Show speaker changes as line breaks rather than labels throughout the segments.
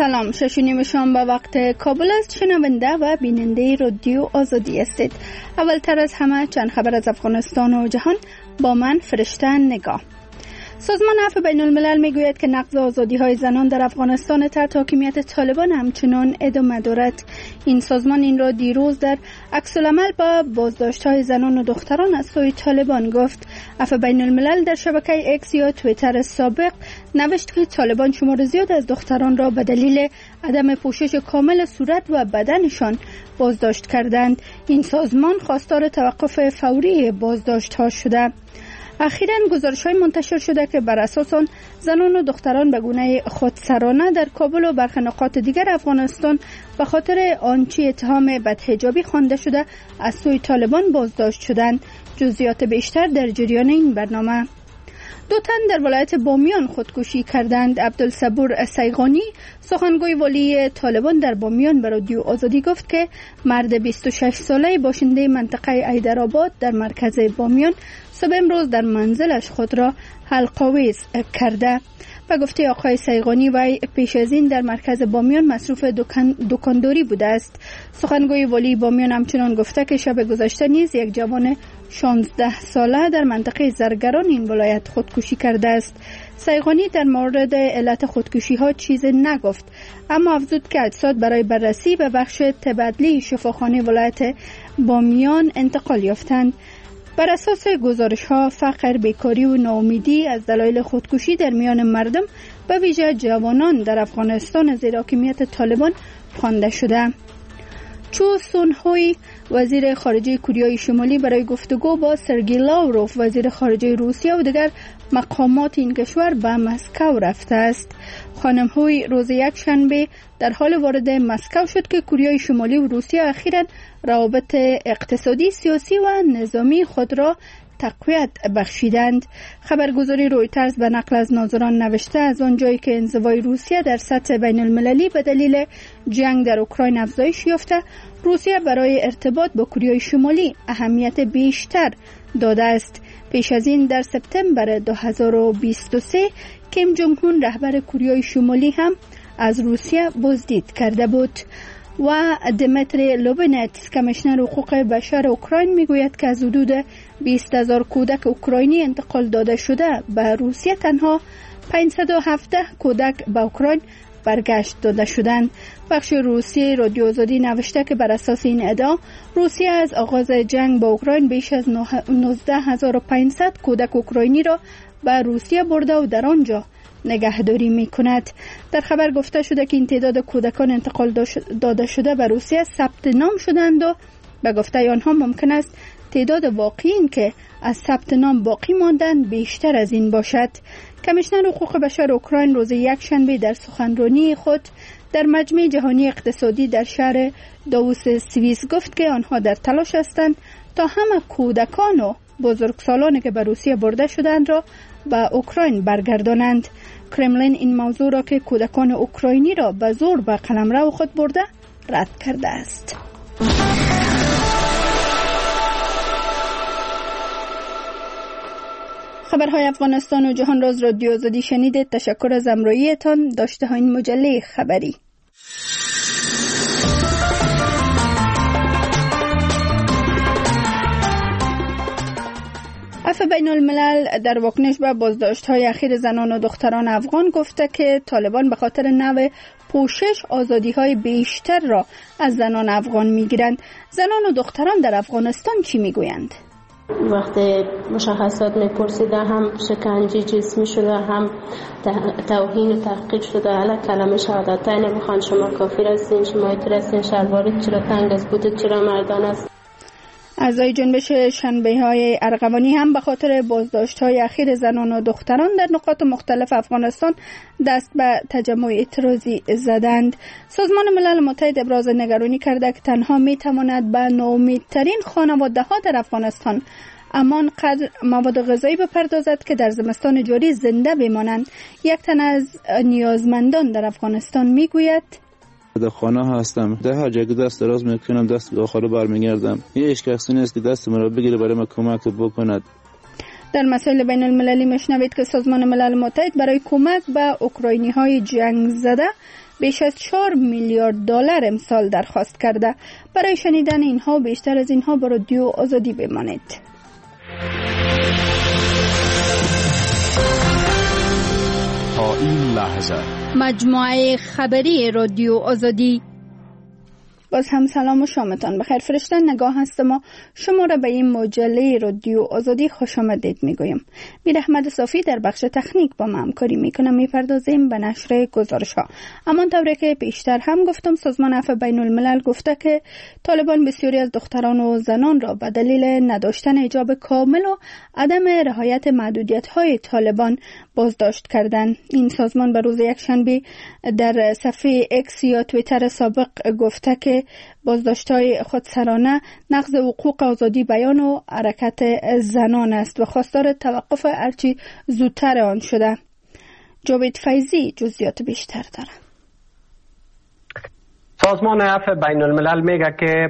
سلام، 6:30 شام به وقت کابل است. شنونده و بیننده رادیو آزادی هستید. اولتر از همه چند خبر از افغانستان و جهان با من فرشته نگاه. سازمان عفو بین الملل میگوید که نقض آزادی‌های زنان در افغانستان تحت حاکمیت طالبان همچنان ادامه دارد. این سازمان این را دیروز در عکس‌العمل با بازداشت‌های زنان و دختران از سوی طالبان گفت. عفو بین الملل در شبکه اکس یا توییتر سابق نوشت که طالبان شمار زیاد از دختران را به دلیل عدم پوشش کامل صورت و بدنشان بازداشت کردند. این سازمان خواستار توقف فوری بازداشت‌ها شده. اخیراً گزارش‌های منتشر شده که بر اساس آن زنان و دختران به گونه خودسرانه در کابل و برخی نقاط دیگر افغانستان به خاطر آنچه اتهام بدحجابی خوانده شده از سوی طالبان بازداشت شدند. جزئیات بیشتر در جریان این برنامه. 2 تن در ولایت بامیان خودکشی کردند. عبدالصبور سیغانی، سخنگوی والی طالبان در بامیان، به رادیو آزادی گفت که مرد 26 ساله باشنده منطقه ایدرآباد در مرکز بامیان صبح امروز در منزلش خود را حلق‌آویز کرده. به گفته آقای سیغانی، وی پیش از این در مرکز بامیان مصروف دکانداری بوده است. سخنگوی والی بامیان همچنان گفته که شب گذشته نیز یک جوان 16 ساله در منطقه زرگران این ولایت خودکشی کرده است. سیغانی در مورد علت خودکشی ها چیزی نگفت، اما افزود که اجساد برای بررسی به بخش تبادلی شفاخانه ولایت بامیان انتقال یافتند. بر اساس گزارش ها، فقر، بیکاری و ناامیدی از دلایل خودکشی در میان مردم به ویژه جوانان در افغانستان زیر حاکمیت طالبان خوانده شده. چو سون هوی، وزیر خارجه کره شمالی، برای گفتگو با سرگئی لاوروف، وزیر خارجه روسیه و دیگر مقامات این کشور به مسکو رفته است. خانم هوی روز یکشنبه در حال وارد مسکو شد که کره شمالی و روسیه اخیراً روابط اقتصادی، سیاسی و نظامی خود را تقویت بخشیدند. خبرگزاری رویترز به نقل از ناظران نوشته از آنجایی که انزوای روسیه در سطح بین المللی به دلیل جنگ در اوکراین افزایش یافته، روسیه برای ارتباط با کره شمالی اهمیت بیشتر داده است. پیش از این در سپتامبر 2023 کیم جونگ اون رهبر کره شمالی هم از روسیه بازدید کرده بود. و دمیتری لوبینتس، کمیشنر حقوق بشر اوکراین، میگوید که از حدود 20,000 کودک اوکراینی انتقال داده شده به روسیه تنها 517 کودک به اوکراین برگشت داده شدند. بخش روسیه رادیو آزادی نوشته که بر اساس این ادعا روسیه از آغاز جنگ با اوکراین بیش از 19,500 کودک اوکراینی را به روسیه برده و در آنجا نگهداری می کند. در خبر گفته شده که این تعداد کودکان انتقال داده شده به روسیه ثبت نام شدند و به گفته آنها ممکن است تعداد واقعی که از ثبت نام باقی ماندند بیشتر از این باشد. کمیشنر حقوق بشر اوکراین روز یکشنبه در سخنرانی خود در مجمع جهانی اقتصادی در شهر داووس سوئیس گفت که آنها در تلاش هستند تا همه کودکان و بزرگسالانی که به روسیه برده شدند را به اوکراین برگردانند. کرملین این موضوع را که کودکان اوکراینی را به زور به قلمرو خود برده رد کرده است. خبرهای افغانستان و جهان را از رادیو آزادی شنیدید. تشکر از همراهیتان. داشته ها این مجله خبری. عفو بین الملل در واکنش به بازداشت‌های اخیر زنان و دختران افغان گفته که طالبان به خاطر نوع پوشش آزادی‌های بیشتر را از زنان افغان می‌گیرند. زنان و دختران در افغانستان چی می‌گویند؟
وقتی مشخصات میپرسیده هم شکنجه جسمی شده، هم توهین و تحقیر شده. حالا کلمه شهادتین نمیخوان شما کافر هستین، شما ایتر هستین، شلوارت چرا تنگ است، بودت چرا مردان است.
اعضای جنبش شنبه‌های ارغوانی هم به خاطر بازداشت‌های اخیر زنان و دختران در نقاط مختلف افغانستان دست به تجمع اعتراضی زدند. سازمان ملل متحد ابراز نگرانی کرده که تنها می‌تواند به ناامیدترین خانواده‌ها در افغانستان امان قدر مواد غذایی بپردازد که در زمستان جاری زنده بمانند. یک تن از نیازمندان در افغانستان میگوید:
در خانه هستم، در هر جایی دست دراز میکنم دست به آخر برمیگردم. هیچ کسی نیست که دست مرا بگیره برای من کمک بکند.
در مسائل بین المللی میشنوید که سازمان ملل متحد برای کمک به اوکراینی های جنگ زده بیش از 4 میلیارد دلار امسال درخواست کرده. برای شنیدن اینها بیشتر از اینها با رادیو آزادی بمانید.
تا این لحظه
مجموعه خبری رادیو آزادی. باز هم سلام و شامتان بخیر. فرشته نگاه هستم و شما را به این مجله رادیو آزادی خوش آمدید میگویم. میر احمد صافی در بخش تکنیک با ما همکاری میکنه. میپردازیم به نشر گزارش ها. اما طوری که پیشتر هم گفتم، سازمان عفو بین الملل گفته که طالبان بسیاری از دختران و زنان را به دلیل نداشتن حجاب کامل و عدم رعایت محدودیت های طالبان بازداشت کردند. این سازمان به روز یکشنبه در صفحه اکس یا توییتر سابق گفته که بازداشت‌های خودسرانه نقض حقوق آزادی بیان و حرکت زنان است و خواستار توقف هرچی زودتر آن شده. جاوید فیضی جزئیات بیشتر داره.
سازمان عفو بین الملل میگه که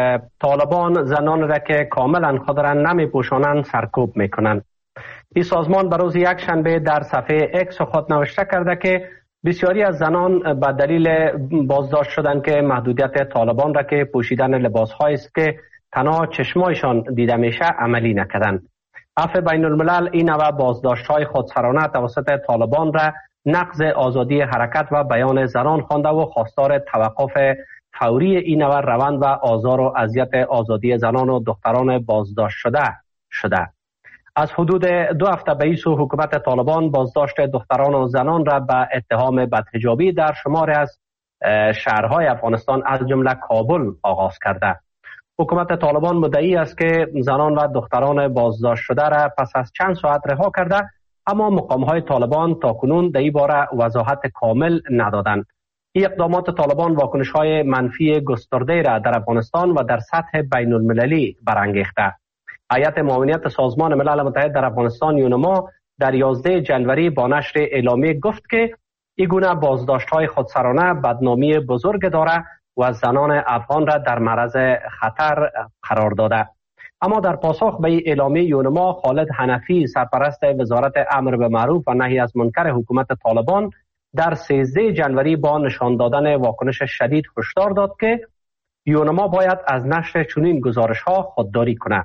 طالبان زنان را که کاملا خود را نمی پوشانند سرکوب میکنند. این سازمان بروز یک شنبه در صفحه اکس خود نوشته کرده که بسیاری از زنان به دلیل بازداشت شدن که محدودیت طالبان را که پوشیدن لباس‌هایی است که تنها چشمایشان دیده میشه عملی نکردند. عفو بین الملل این نوع بازداشت‌های خودسرانه توسط طالبان را نقض آزادی حرکت و بیان زنان خوانده و خواستار توقف فوری این نوع روند و آزار و اذیت آزادی زنان و دختران بازداشت شده. از حدود 2 هفته به این سو حکومت طالبان بازداشت دختران و زنان را به اتهام بدحجابی در شماری از شهرهای افغانستان از جمله کابل آغاز کرده. حکومت طالبان مدعی است که زنان و دختران بازداشت شده را پس از چند ساعت رها کرده، اما مقامهای طالبان تاکنون در این باره وضاحت کامل ندادند. این اقدامات طالبان واکنش‌های منفی گسترده را در افغانستان و در سطح بین المللی برانگیخته. هیئت معاونیت سازمان ملل متحد در افغانستان یونما در 11 جنوری با نشر اعلامیه گفت که این گونه بازداشت‌های خودسرانه بدنامی بزرگ داره و زنان افغان را در معرض خطر قرار داده. اما در پاسخ به این اعلامیه یونما، خالد حنفی سرپرست وزارت امر به معروف و نهی از منکر حکومت طالبان در 13 جنوری با نشان دادن واکنش شدید هشدار داد که یونما باید از نشر چنین گزارش‌ها خودداری کند.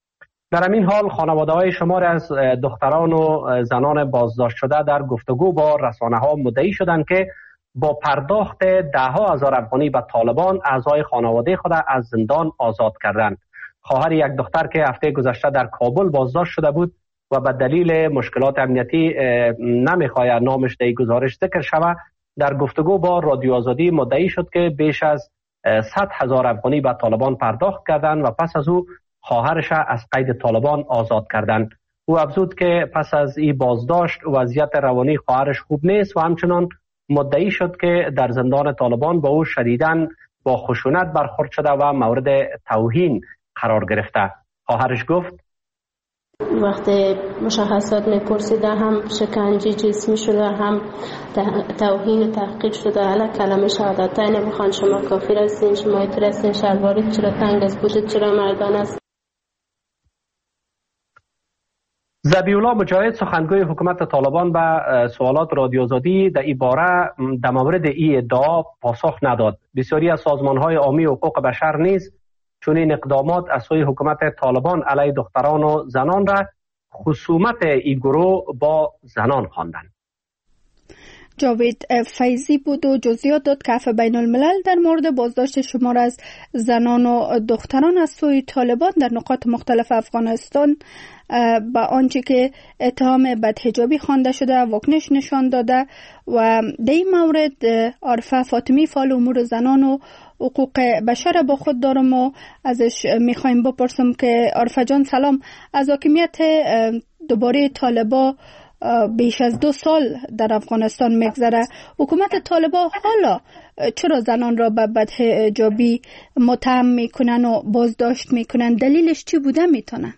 در همین حال خانواده‌های شماری از دختران و زنان بازداشت شده در گفتگو با رسانه‌ها مدعی شدند که با پرداخت 10,000 افغانی به طالبان اعضای خانواده خود از زندان آزاد کردند. خواهر یک دختر که هفته گذشته در کابل بازداشت شده بود و به دلیل مشکلات امنیتی نمیخواهد نامش در گزارش ذکر شود، در گفتگو با رادیو آزادی مدعی شد که بیش از 100,000 افغانی به طالبان پرداخت کردند و پس از او خواهرش از قید طالبان آزاد کردند. او افزود که پس از این بازداشت وضعیت روانی خواهرش خوب نیست و همچنان مدعی شد که در زندان طالبان با او شدیداً با خشونت برخورد شده و مورد توهین قرار گرفته. خواهرش گفت
وقتی مشخصات میپرسیده هم شکنجه جسمی شده، هم توهین و تحقیر شده. حالا کلمه شهادتین میخوان شما کافر هستین، شما ایتر هستین، شلوارت چرا تنگ است، بودت چرا مردان است.
ذبیح‌الله مجاهد سخنگوی حکومت طالبان به سوالات رادیو آزادی در این باره در مورد این ادعا پاسخ نداد. بسیاری از سازمان‌های عامی حقوق بشر نیز چون این اقدامات از سوی حکومت طالبان علیه دختران و زنان را خصومت این گروه با زنان خواندند.
جاوید فیضی بود و جزئیات داد که عفو بین الملل در مورد بازداشت شمار از زنان و دختران از سوی طالبان در نقاط مختلف افغانستان با آنچه که اتهام بدحجابی خوانده شده واکنش نشان داده و در این مورد عارفه فاطمی فعال امور زنان و حقوق بشر با خود دارم و ازش میخوایم بپرسم که عارفه جان سلام. از حاکمیت دوباره طالبا بیش از 2 سال در افغانستان میگذره. حکومت طالبا حالا چرا زنان را به بدحجابی متهم میکنن و بازداشت میکنن؟ دلیلش چی بوده میتونه؟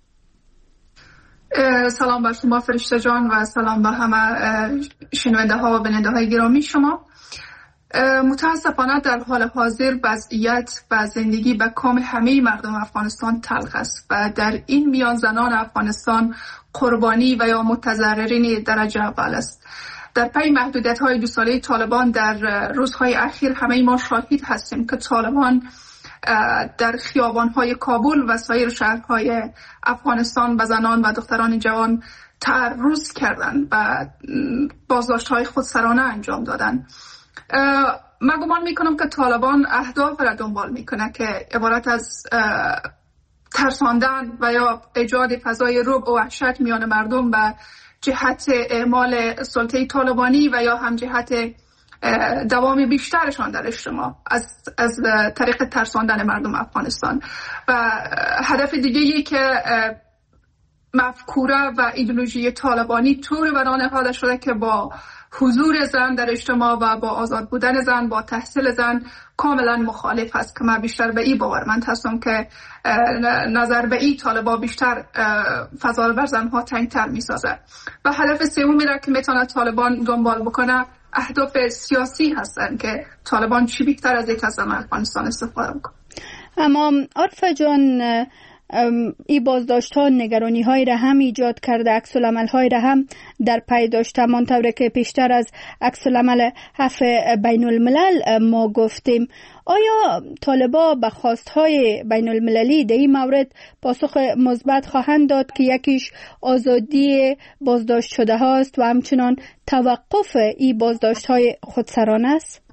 سلام بر شما فرشته جان و سلام به همه شنونده ها و بیننده های گرامی شما. متاسفانه در حال حاضر وضعیت و زندگی به کام همه مردم افغانستان تلخ است و در این میان زنان افغانستان قربانی و یا متضررین درجه اول است. در پی محدودیت‌های 2 ساله طالبان در روزهای اخیر همه ما شاهد هستیم که طالبان در خیابان‌های کابل و سایر شهرهای افغانستان به زنان و دختران جوان تعرض کردند و بازداشت‌های خودسرانه انجام دادند. من گمان میکنم که طالبان اهداف را دنبال میکنه که عبارت از ترساندن و یا ایجاد فضای رعب و وحشت میان مردم به جهت اعمال سلطه طالبانی و یا هم جهت دوام بیشترشان در اجتماع از طریق ترساندن مردم افغانستان. و هدف دیگه‌ای که مفکوره و ایدئولوژی طالبانی طور برآورده شده که با حضور زن در اجتماع و با آزاد بودن زن، با تحصیل زن کاملا مخالف است که من بیشتر به این باورمند هستم که نظر به این طالبا بیشتر فضا بر زنها تنگتر می سازه. و هدف سومی را که میتونه طالبان دنبال بکنه اهداف سیاسی هستن که طالبان چی بیشتر از یک از افغانستان استفاده بکنه. اما
عرفه جان، این بازداشت ها نگرانی های را هم ایجاد کرده، عکس العمل های را هم در پی داشته، منطوری که پیشتر از عکس العمل عفو بین الملل ما گفتیم. آیا طالبا به خواست های بین المللی در این مورد پاسخ مثبت خواهند داد که یکیش آزادی بازداشت شده هاست و همچنان توقف این بازداشت های خودسرانه است؟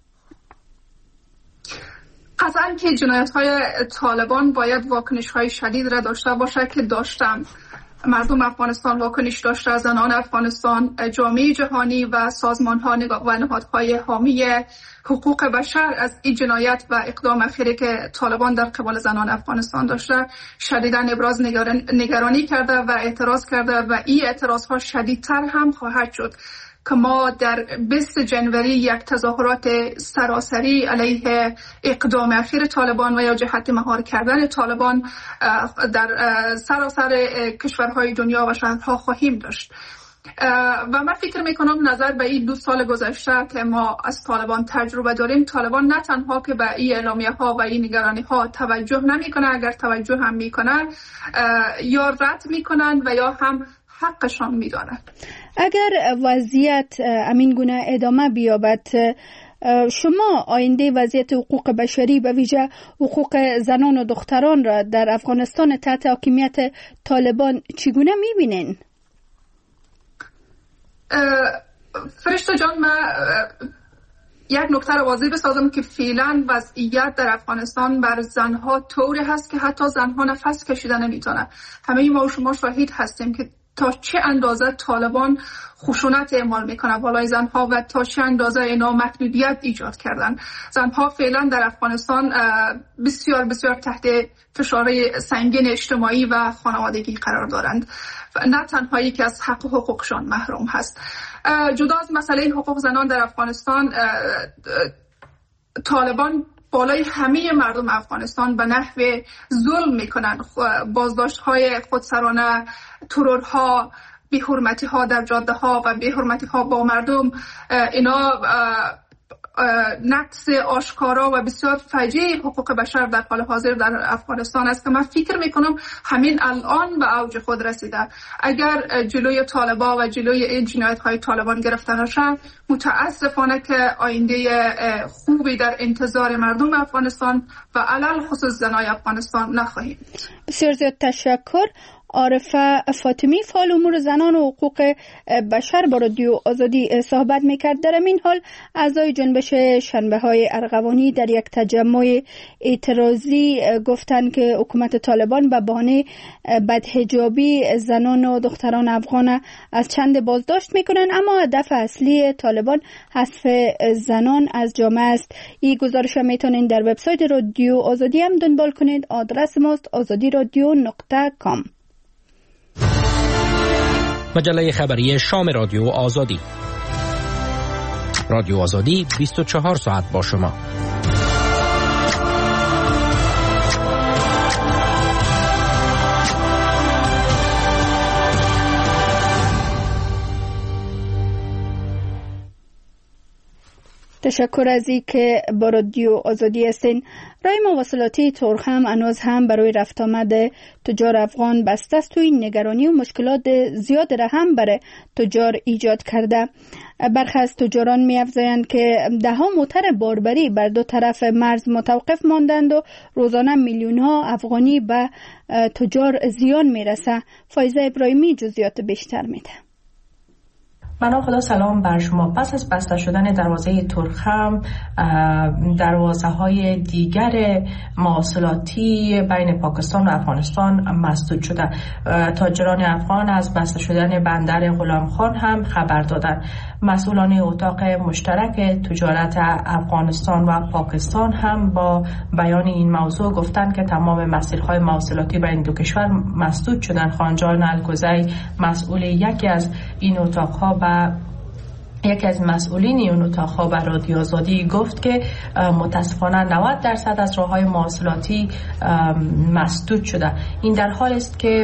قطعاً که جنایت‌های طالبان باید واکنش‌های شدید را داشته باشه که داشتن. مردم افغانستان واکنش داشته، زنان افغانستان، جامعه جهانی و سازمان‌ها و نهادهای حامی حقوق بشر از این جنایت و اقدام اخیری که طالبان در قبال زنان افغانستان داشته شدیداً ابراز نگرانی کرده و اعتراض کرده و این اعتراض‌ها شدیدتر هم خواهد شد که ما در 20 جنوری یک تظاهرات سراسری علیه اقدام اخیر طالبان و یا جهت مهار کردن طالبان در سراسر کشورهای دنیا و شهرها خواهیم داشت. و من فکر میکنم نظر به این 2 سال گذشته که ما از طالبان تجربه داریم، طالبان نه تنها که به این اعلامیه ها و این نگرانی ها توجه نمیکنه، اگر توجه هم میکنه یا رد میکنن و یا هم حقشان میدانند.
اگر وضعیت امین گونه ادامه بیابد، شما آینده وضعیت حقوق بشری به ویژه حقوق زنان و دختران را در افغانستان تحت حاکمیت طالبان چگونه میبینین؟
فرشته جان، من یک نکته را واضح بسازم که فعلا وضعیت در افغانستان بر زنها طوری هست که حتی زنها نفس کشیدن نمیتونه. همه ما و شما شاهد هستیم که تا چه اندازه طالبان خشونت اعمال میکنه بالای زنها و تا چه اندازه اینا محدودیت ایجاد کردن. زنها فعلا در افغانستان بسیار بسیار تحت فشار سنگین اجتماعی و خانوادگی قرار دارند و نه تنها یکی از حق و حقوقشان محروم هست. جدا از مسئله حقوق زنان در افغانستان، طالبان بالای همه مردم افغانستان به نحو ظلم میکنن. بازداشت‌های خودسرانه، ترورها، بی‌حرمتی‌ها در جاده‌ها و بی‌حرمتی‌ها با مردم، اینا نقض آشکارا و بسیار فجیع حقوق بشر در حال حاضر در افغانستان است که من فکر میکنم همین الان به اوج خود رسیده. اگر جلوی طالبان و جلوی این جنایت‌های طالبان گرفته نشه، متاسفانه که آینده خوبی در انتظار مردم افغانستان و علل خصوص زنای افغانستان نخواهیم.
بسیار زیاد تشکر. عارفه فاطمی، فعال امور زنان و حقوق بشر با رادیو آزادی صحبت میکرد. در این حال اعضای جنبش شنبه های ارغوانی در یک تجمع اعتراضی گفتند که حکومت طالبان به بهانه بدحجابی زنان و دختران افغان از چند بازداشت میکنند، اما هدف اصلی طالبان حذف زنان از جامعه است. این گزارش را میتونید در وبسایت رادیو آزادی هم دنبال کنید. آدرس ماست azadiradio.com.
مجله خبری شام رادیو آزادی. رادیو آزادی 24 ساعت با شما.
تشکر از این که با رادیو آزادی هستین. راه مواصلاتی ترخم هنوز هم برای رفت آمد تجار افغان بسته است و این نگرانی و مشکلات زیاد را هم برای تجار ایجاد کرده. برخی از تجاران می افزایند که دهها موتر باربری بر دو طرف مرز متوقف ماندند و روزانه میلیون ها افغانی به تجار زیان می رسه. فایزه ابراهیمی جزئیات بیشتر میده.
بنا خدا سلام بر شما. پس از بسته شدن دروازه ترخم، دروازه های دیگر مواصلاتی بین پاکستان و افغانستان مسدود شده. تاجران افغان از بسته شدن بندر غلام خان هم خبر دادند. مسئولان اتاق مشترک تجارت افغانستان و پاکستان هم با بیان این موضوع گفتند که تمام مسیرهای مواصلاتی بین دو کشور مسدود شدند. خانجان الگوزی، مسئول یکی از این اتاقها، یکی از مسئولین این اتاقها به رادیو آزادی گفت که متاسفانه 90% از راههای مواصلاتی مسدود شده. این در حال است که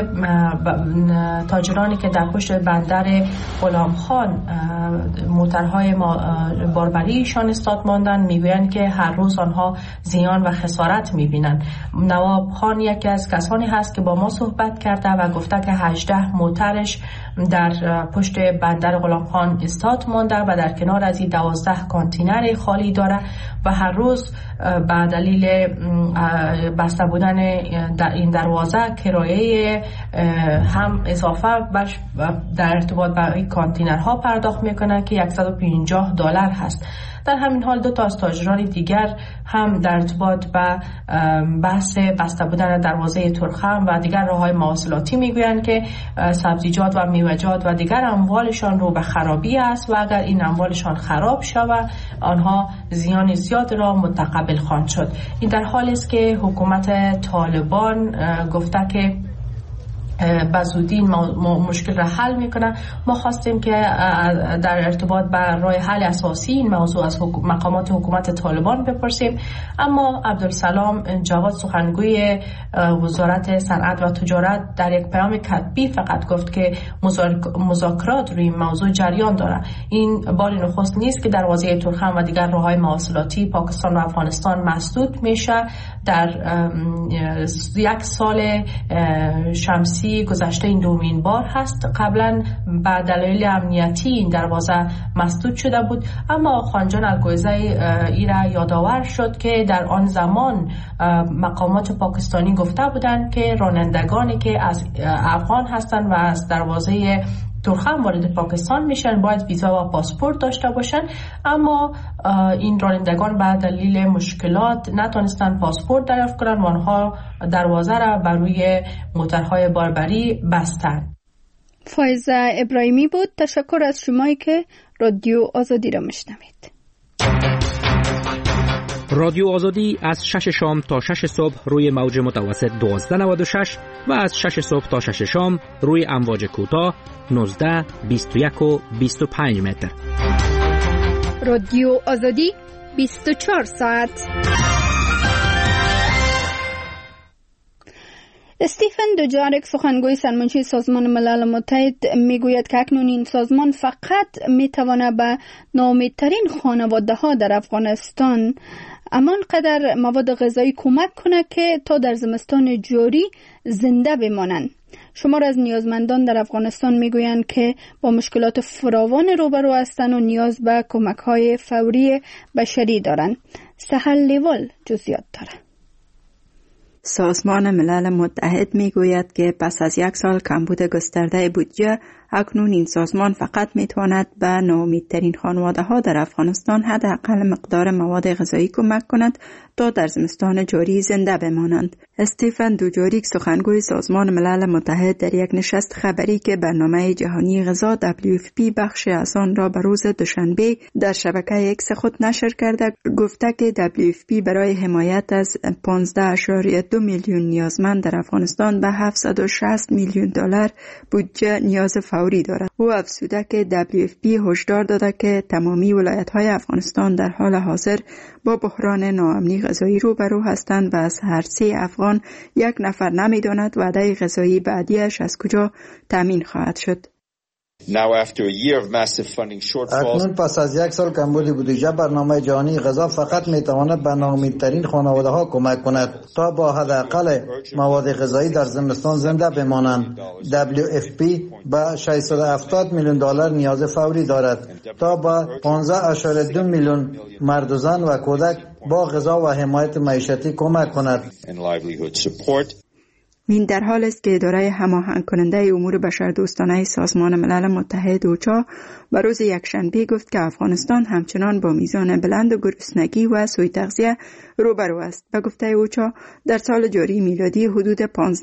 تاجرانی که در پشت بندر غلام خان موترهای باربریشان استاد ماندن میگویند که هر روز آنها زیان و خسارت میبینند. نواب خان یکی از کسانی هست که با ما صحبت کرده و گفته که 18 موترش در پشت بندر غلام خان استاد مانده و در کنار از این 12 کانتینر خالی داره و هر روز به دلیل بسته بودن این دروازه کرایه هم اضافه در ارتباط با این کانتینرها پرداخت میکنه که $150 هست. در همین حال دو تا از تاجران دیگر هم در ارتباط با بحث بسته بودن دروازه ترخم و دیگر راههای مواصلاتی میگویند که سبزیجات و میوه‌جات و دیگر اموالشان رو به خرابی است و اگر این اموالشان خراب شود آنها زیان زیاد را متقبل خواهند شد. این در حالی است که حکومت طالبان گفته که به زودی مشکل را حل میکنه. ما خواستیم که در ارتباط با راه حل اساسی این موضوع از مقامات حکومت طالبان بپرسیم، اما عبدالسلام جواد سخنگوی وزارت صنعت و تجارت در یک پیام کتبی فقط گفت که مذاکرات روی این موضوع جریان داره. این بار نخست نیست که دروازه ترخم و دیگر راههای مواصلاتی پاکستان و افغانستان مسدود میشه. در یک سال شمسی گذشته این دومین بار هست. قبلا به دلایل امنیتی این دروازه مسدود شده بود، اما خانجان الگوزی ای را یادآور شد که در آن زمان مقامات پاکستانی گفته بودند که رانندگانی که از افغان هستند و از دروازه ترخم وارد پاکستان میشن باید ویزا و پاسپورت داشته باشن، اما این رانندگان به دلیل مشکلات نتونستن پاسپورت دریافت کنن و آنها دروازه را بر روی موترهای باربری بستن.
فایزه ابراهیمی بود. تشکر از شمایی که رادیو آزادی را میشنوید.
رادیو آزادی از 6 شام تا 6 صبح روی موج متوسط 1296 و از 6 صبح تا 6 شام روی امواج کوتاه 19، 21 و 25 متر.
رادیو آزادی 24 ساعت. استیفن دوجارک سخنگوی سرمنشی سازمان ملل متحد میگوید که اکنون این سازمان فقط میتواند به ناامیدترین خانواده ها در افغانستان امان قدر مواد غذایی کمک کنه که تا در زمستان جاری زنده بمانند. شمار از نیازمندان در افغانستان میگویند که با مشکلات فراوان روبرو هستند و نیاز به کمک‌های فوری بشری دارند. سهل لیوال جزئیات دارد.
سازمان ملل متحد میگوید که پس از 1 سال کمبود گسترده بودجه اکنون این سازمان فقط میتواند به ناامیدترین خانواده ها در افغانستان حداقل مقدار مواد غذایی کمک کند تا در زمستان جاری زنده بمانند. استیفن دوجاریک سخنگوی سازمان ملل متحد در یک نشست خبری که برنامه جهانی غذا WFP بخش از آن را به روز دوشنبه در شبکه اکس خود نشر کرده گفته که WFP برای حمایت از 15.2 میلیون نیازمند در افغانستان به $760 میلیون بودجه نیاز فوری دارد. او افزوده که WFP هشدار داده که تمامی ولایت‌های افغانستان در حال حاضر با بحران ناامنی غذایی روبرو هستند و از هر 3 افغان 1 نفر نمی‌داند وعده غذایی بعدیش از کجا تامین خواهد شد.
اکنون پس از یک سال کمبود بودجه، برنامه جهانی غذا فقط میتواند به ناامیدترین خانواده ها کمک کند تا با حداقل مواد غذایی در زمستان زنده بمانند. WFP به 670 میلیون دلار نیاز فوری دارد تا به 15.2 میلیون مرد و زن و کودک با غذا و حمایت معیشتی کمک کند.
این در حال است که اداره هماهنگ کننده امور بشردوستانه سازمان ملل متحد اوچا به روز یکشنبه گفت که افغانستان همچنان با میزان بلند گرسنگی و سوء تغذیه روبرو است. به گفته اوچا در سال جاری میلادی حدود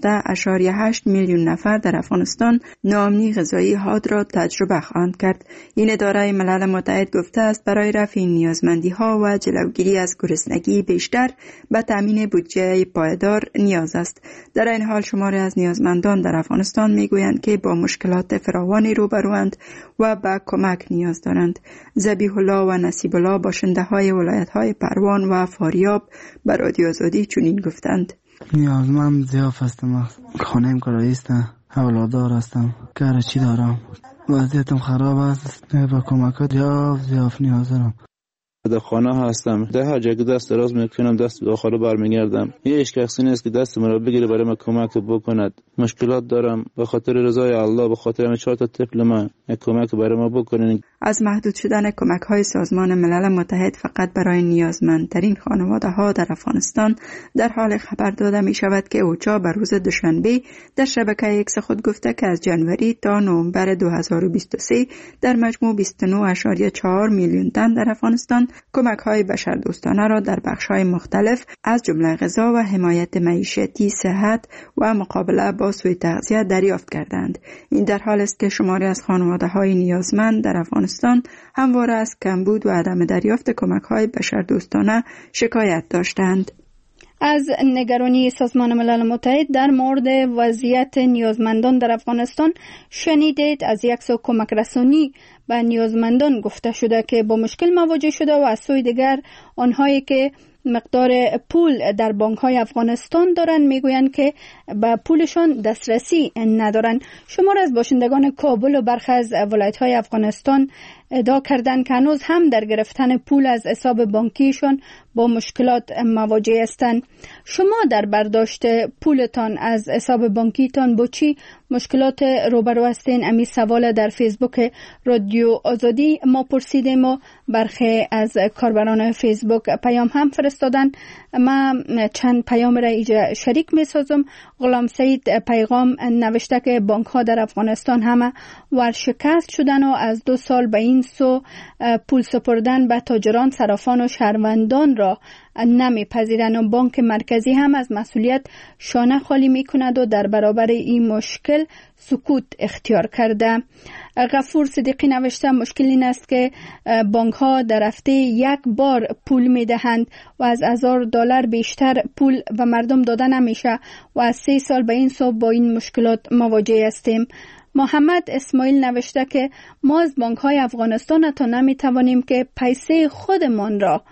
15.8 میلیون نفر در افغانستان ناامنی غذایی حاد را تجربه خواهند کرد. این اداره ملل متحد گفته است برای رفع نیازمندی ها و جلوگیری از گرسنگی بیشتر به تامین بودجه پایدار نیاز است. در این حال شماری از نیازمندان در افغانستان میگویند که با مشکلات فراوانی روبروند و به کمک نیاز دارند. ذبیح الله و نصیب الله باشنده های ولایت های پروان و فاریاب به رادیو آزادی چنین گفتند:
نیازمند ضعف هستم، خانه‌ام کرایه است، اولادار هستم، کار چی دارم، وضعیتم خراب است، به کمکات ضعف نیاز دارم.
در خانه هستم، ده هر جا که دست دراز میکنم دست به آخر برمیگردم. هیچ کسی نیست که دست مرا بگیره برای من کمک بکند. مشکلات دارم، به خاطر رضای الله، به خاطر همین 4 طفل من کمک برای ما بکنین.
از محدود شدن کمک های سازمان ملل متحد فقط برای نیازمندترین خانواده ها در افغانستان در حال خبر داده می شود که اوچا بر روز دوشنبه در شبکه ایکس خود گفته که از جنوری تا نوامبر 2023 در مجموع 29.4 میلیون تن در افغانستان کمک های بشردوستانه را در بخش های مختلف از جمله غذا و حمایت معیشتی، صحت و مقابله با سوء تغذیه دریافت کردند. این در حال است که شماری از خانواده های نیازمند در افغانستان همواره از کمبود و عدم دریافت کمک های بشردوستانه شکایت داشتند.
از نگرانی سازمان ملل متحد در مورد وضعیت نیازمندان در افغانستان شنیدید. از یک سو کمک رسانی به نیازمندان گفته شده که با مشکل مواجه شده و از سوی دیگر آنهایی که مقدار پول در بانک های افغانستان دارند میگویند که به پولشان دسترسی ندارند. شمار از باشندگان کابل و برخی از ولایت های افغانستان ادعا کردند که هنوز هم در گرفتن پول از حساب بانکیشان با مشکلات مواجه هستند. شما در برداشت پولتان از حساب بانکیتان با چی مشکلات روبرو هستین؟ امی سوال در فیسبوک رادیو آزادی ما پرسیدیم و برخی از کاربران فیسبوک پیام هم فرستادن. ما چند پیام را اینجا شریک می سازم. غلام سعید پیغام نوشته که بانک ها در افغانستان همه ورشکست شدن و از 2 سال به این سو پول سپردن به تاجران، صرافان و شهروندان را نمی پذیرند و بانک مرکزی هم از مسئولیت شانه خالی می کند و در برابر این مشکل سکوت اختیار کرده. غفور صدیقی نوشته مشکل این است که بانک ها در هفته 1 بار پول می دهند و از $1000 بیشتر پول به مردم داده نمیشه و از 3 سال به این سو با این مشکلات مواجه هستیم. محمد اسماعیل نوشته که ما از بانک های افغانستان تا نمی توانیم که پیسه خودمان را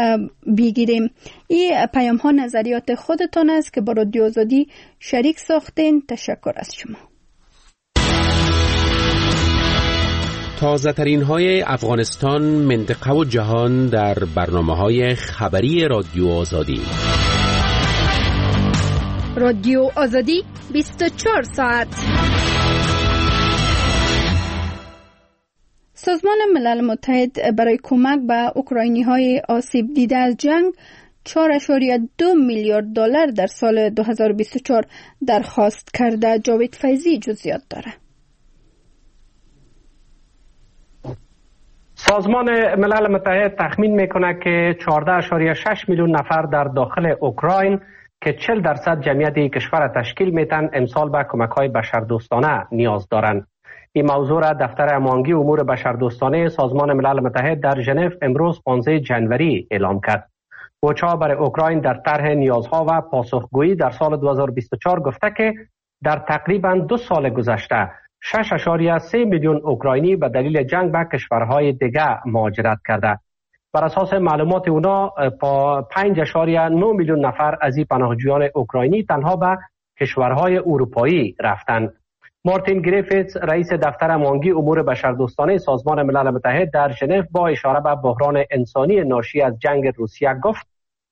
بگیریم. این پیام ها نظریات خودتان است که با رادیو آزادی شریک ساختین. تشکر از شما.
تازه ترین های افغانستان، منطقه و جهان در برنامه های خبری رادیو آزادی.
رادیو آزادی 24 ساعت. سازمان ملل متحد برای کمک به اوکراینی های آسیب دیده از جنگ 4.2 میلیارد دلار در سال 2024 درخواست کرده. جاوید فیضی جزئیات داره.
سازمان ملل متحد تخمین میکنه که 14.6 میلیون نفر در داخل اوکراین که 40% جمعیت کشور تشکیل میتن امسال به کمک‌های بشردوستانه نیاز دارند. این موضوع را دفتر هماهنگی امور بشردوستانه سازمان ملل متحد در ژنو امروز 15 جنوری اعلام کرد. اوچا برای اوکراین در طرح نیازها و پاسخگویی در سال 2024 گفته که در تقریباً 2 سال گذشته 6.3 میلیون اوکراینی به دلیل جنگ به کشورهای دیگر مهاجرت کرده. بر اساس معلومات اونا 5.9 میلیون نفر از این پناهجویان اوکراینی تنها به کشورهای اروپایی رفتند. مارتین گریفیتس رئیس دفتر هماهنگی امور بشردوستانه سازمان ملل متحد در ژنو با اشاره به بحران انسانی ناشی از جنگ روسیه گفت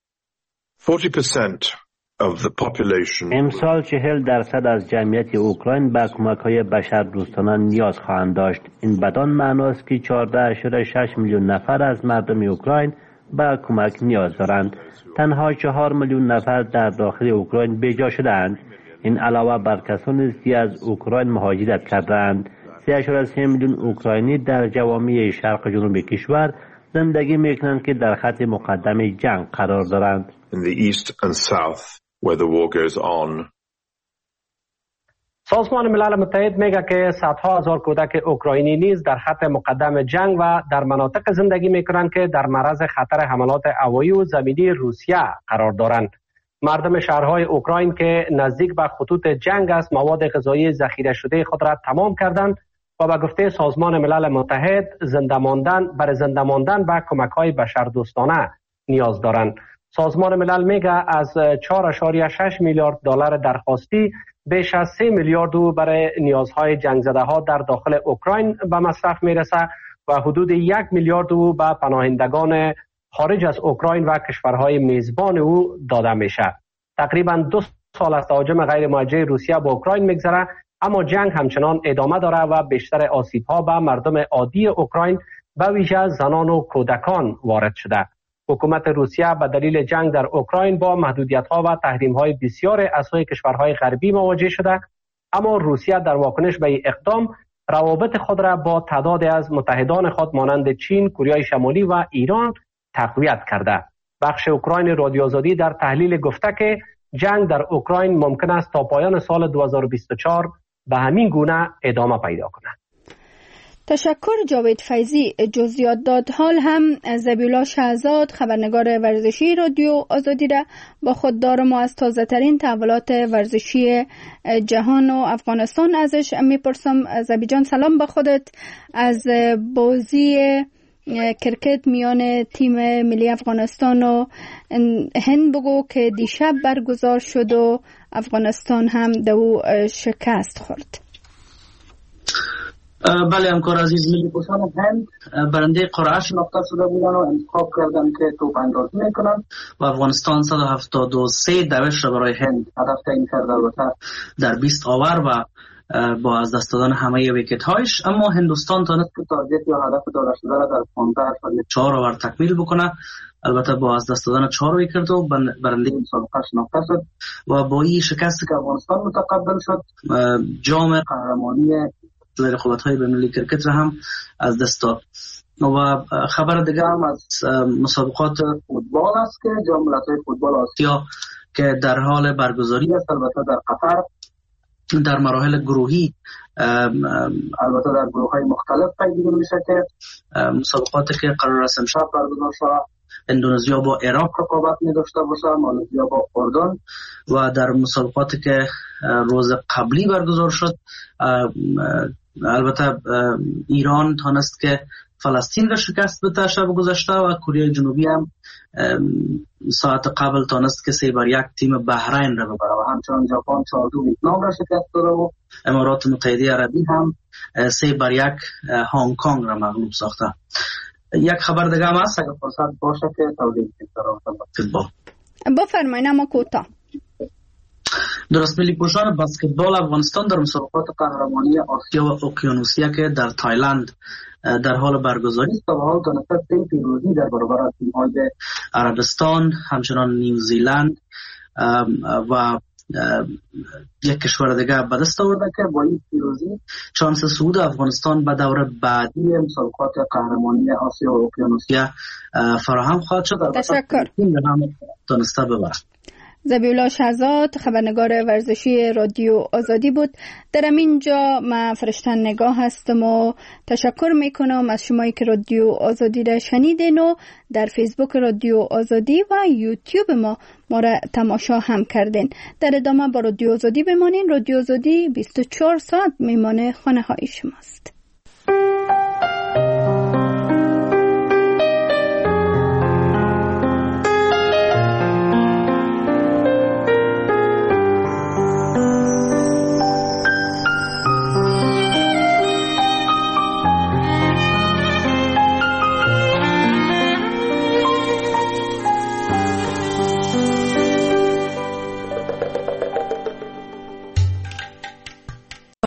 40%
امسال 40% از جمعیت اوکراین به کمک‌های بشردوستانه نیاز خواهند داشت. این بدان معناست که 14.6 میلیون نفر از مردم اوکراین به کمک نیاز دارند. تنها 4 میلیون نفر در داخل اوکراین بیجا شدند. این علاوه بر کسانی است که از اوکراین مهاجرت کردند. 3.3 میلیون اوکراینی در جوامع شرق جنوب کشور زندگی میکنند که در خط مقدم جنگ قرار دارند.
سازمان ملل متحد میگه که صدها هزار کودک اوکراینی نیز در خط مقدم جنگ و در مناطق زندگی میکنند که در معرض خطر حملات هوایی و زمینی روسیه قرار دارند. مردم شهرهای اوکراین که نزدیک به خطوط جنگ است مواد غذایی ذخیره شده خود را تمام کردند و به گفته سازمان ملل متحد برای زنده ماندن به کمک‌های بشردوستانه نیاز دارند. سازمان ملل میگه از 4.6 میلیارد دلار درخواستی بیش از 3 میلیارد برای نیازهای جنگ زده ها در داخل اوکراین به مصرف میرسه و حدود 1 میلیارد به پناهندگان خارج از اوکراین و کشورهای میزبان او داده میشه. تقریبا 2 سال از تهاجم غیر موجه روسیه به اوکراین میگذره، اما جنگ همچنان ادامه داره و بیشتر آسیب‌ها به مردم عادی اوکراین به ویژه زنان و کودکان وارد شده. حکومت روسیه به دلیل جنگ در اوکراین با محدودیت‌ها و تحریم‌های بسیار از سوی کشورهای غربی مواجه شده، اما روسیه در واکنش به این اقدام روابط خود را با تعدادی از متحدان خود مانند چین، کره شمالی و ایران تقویت کرده. بخش اوکراین رادیو آزادی در تحلیل گفته که جنگ در اوکراین ممکن است تا پایان سال 2024 به همین گونه ادامه پیدا کند.
تشکر جاوید فیضی. جزئیات داد. حال هم زبیولا شهزاد خبرنگار ورزشی رادیو آزادی را با خود دارم و از تازه ترین تحولات ورزشی جهان و افغانستان ازش میپرسم. زبی جان سلام به خودت. از بازی کرکت میان تیم ملی افغانستان و هند بگو که دیشب برگزار شد و افغانستان هم دو شکست خورد.
بله همکار عزیز، ملی پوشان هند برنده قرعه شناخته شده بودن و انتخاب کردن که توپ اندازی میکنن و افغانستان 173 دوش را برای هند هدف تعیین کرده البته در 20 آور و با از دست دادن همه ویکت هایش، اما هندوستان تونست که تارگت یا هدف داده شده را در 15.4 آور تکمیل بکنه. البته با از دست دادن 4 ویکت و برنده مسابقه شناخته شد و با این شکستی که افغانستان متقبل شد جام قهرمانی رقابت‌های بین‌المللی کرکت را هم از دست داد. و خبر دیگه هم از مسابقات فوتبال است که جام ملت‌های فوتبال آسیا که در حال برگزاری است، البته در قطر در مراحل گروهی، البته در گروه‌های مختلف پیگیری میشه که مسابقاتی که قرار است امشب برگزار شود اندونزیا با عراق رقابت می‌داشته باشه، مالزیا با اردن و در مسابقاتی که روز قبلی برگزار شد البته ایران تونست که فلسطین را شکست بده شب گذشته و کره جنوبی هم ساعت قبل تونست که 3-1 تیم بحرین را ببره و همچنان ژاپن 4-2 ویتنام را شکست داده و امارات متحده عربی هم 3-1 هنگ کنگ را مغلوب ساخته. یک خبر دیگه هم هست اگر فرصت باشه که توضیح بدم.
بفرمایید اما کوتاه.
درست، ملی پوشان بسکتبال افغانستان در مسابقات قهرمانی آسیا و اقیانوسیا که در تایلند در حال برگزاری است و حال تونسته 3 پیروزی در برابر تیم‌های عربستان، همچنان نیوزیلند و یک کشور دیگه به دست آورده که با این پیروزی شانس صعود افغانستان به دور بعدی مسابقات قهرمانی آسیا و اقیانوسیا فراهم خواهد شد.
تشکر.
تونسته ببره.
زبیولا شهزاد خبرنگار ورزشی رادیو آزادی بود. در اینجا من فرشتن نگاه هستم و تشکر میکنم از شمایی که رادیو آزادی را شنیدین و در فیسبوک رادیو آزادی و یوتیوب ما را تماشا هم کردین. در ادامه با رادیو آزادی بمانین. رادیو آزادی 24 ساعت میمانه خانه های شماست.